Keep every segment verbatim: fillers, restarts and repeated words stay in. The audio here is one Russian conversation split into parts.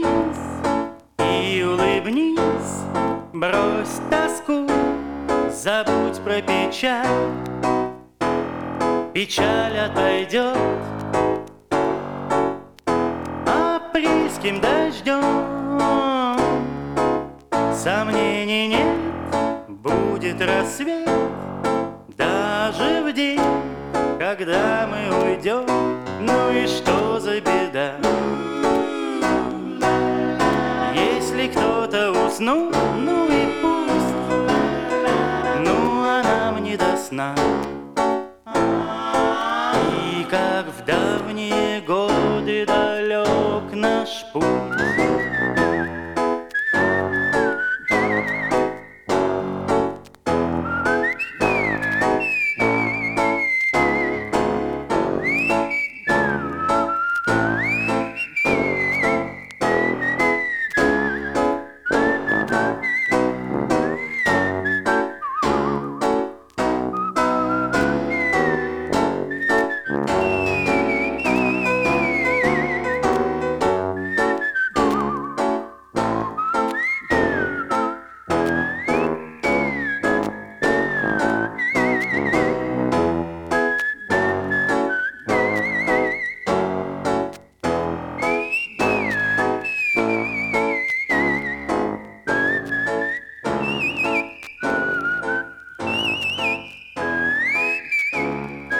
улыбнись и улыбнись, брось тоску, забудь про печаль. Печаль отойдет апрельским дождем. Сомнений нет, будет рассвет даже в день, когда мы уйдем. Ну и что за беда, если кто-то уснул, ну и пусть, ну а нам не до сна. И как в давние годы далек наш путь.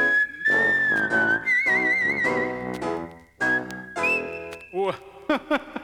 О,